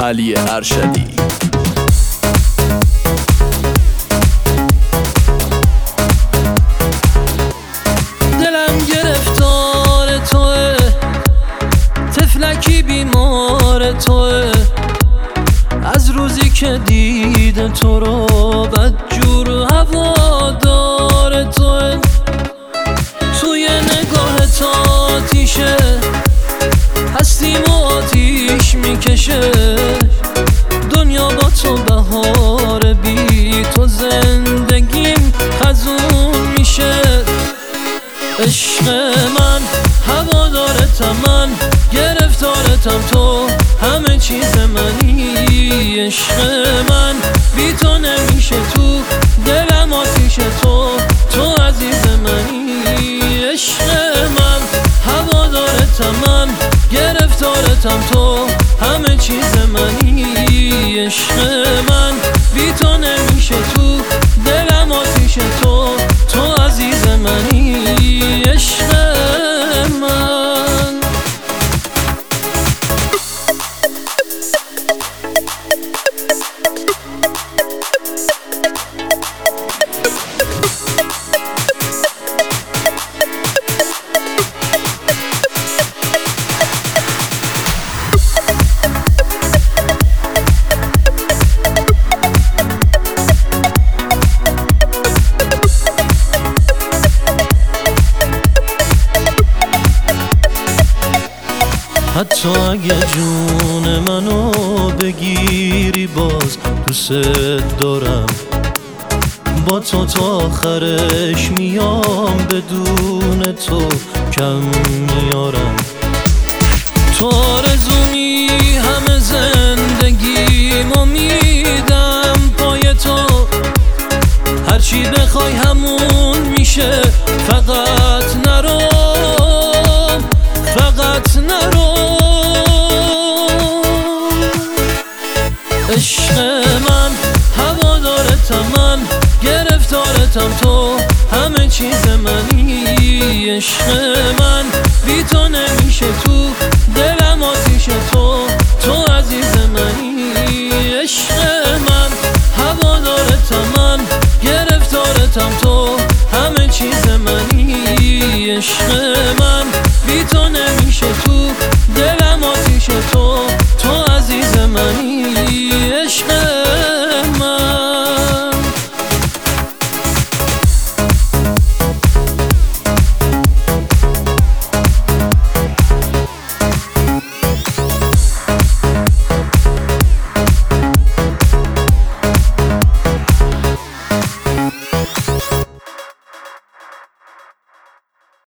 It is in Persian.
علی ارشدی. دلم گرفتار توه، طفلکی بیمار توه، از روزی که دیده تو رو بدجور هوادار توه. توی نگاه تا آتیشه هستیم و آتیش میکشه، دنیا با تو بهار، بی تو زندگیم خزون میشه. عشق من هوادارتم، من گرفتارتم، تو همه چیز منی. عشق من بی تو نمیشه، تو دلم آتیشه، تو عزیز منی. عشق من هوادارتم، من گرفتارتم، تو همه چیز منی. عشق من بی تو نمیشه، تو دلم آتیشه، تو عزیز منی. عشق من حتی اگه جون منو بگیری باز دوست دارم، با تو تا آخرش میام، بدون تو کم میارم. تو آرزومی همه زندگیمو میدم پای تو، هرچی بخوای همون میشه، فقط نرو، فقط نرو. عشق من هوادارتم، من گرفتارتم، تو همه چیز منی. عشق من بی تو نمیشه، تو دلم آتیشه، تو عزیز منی. عشق من هوادارتم، من گرفتارتم، تو همه چیز منی. عشق